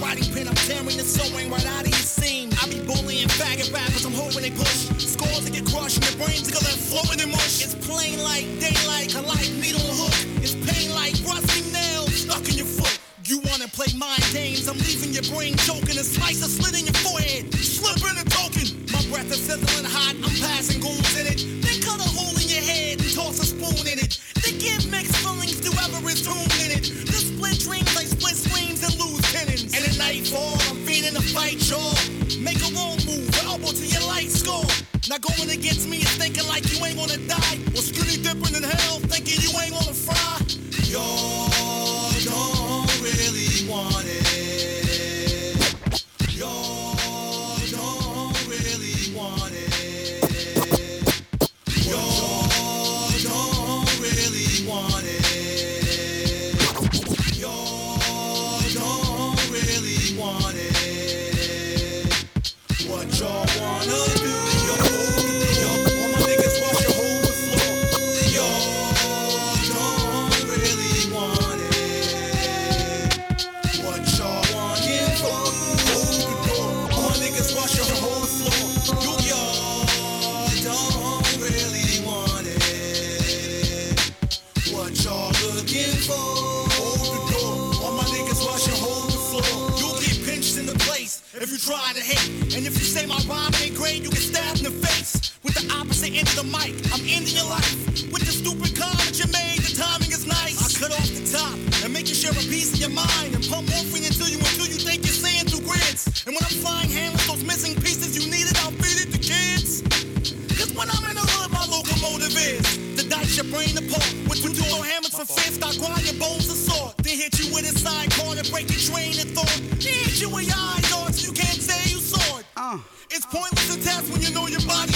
writing pen, I'm tearing the sewing right out of your seam. I be bullying faggot rappers, I'm hoping they push. Scores to get crushed and your brains to go left floating in mush. It's plain like daylight, I like needle and hook. It's pain like rusty nails stuck in your foot. You wanna play mind games, I'm leaving your brain choking. A slice of slit in your forehead, slipping a token. My breath is sizzling hot, I'm passing goons in it. Then cut a hole in your head and toss a spoon in it. They give mixed feelings to whoever is tuned in it. The split dreams like split screens and loose tendons. And at nightfall, I'm feeding the fight, y'all. Make a wrong move, elbow to your light score. Now going against me is thinking like you ain't gonna die. Or skinny dipping in hell, thinking you ain't gonna fry. Y'all don't really want it. Y'all don't really want it. Y'all don't really want it. Y'all don't really want it. What y'all wanna do? All my niggas watch your whole floor. Y'all don't really want it. What y'all want it for? Hold the door. All my niggas watch your whole floor. Y'all don't really want it. What y'all looking for? Hold the door. All my niggas watch your whole floor. You'll get pinched in the place if you try to hate. And if you say my rhyme ain't great, you get stabbed in the face. With the opposite end of the mic, I'm ending your life. With the stupid comment you made, the timing is nice. I cut off the top and make you share a piece of your mind. And pump morphine until you think you're seeing through grids. And when I'm flying handless, those missing pieces you needed, I'll feed it to kids. Cause when I'm in the hood, my locomotive is to dice your brain apart. With two hammers for fist, I grind your bones to sword. Then hit you with a sidecar to break your train of thought. Then hit you with your eyes on so you can't say you saw it. It's pointless to test when you know your body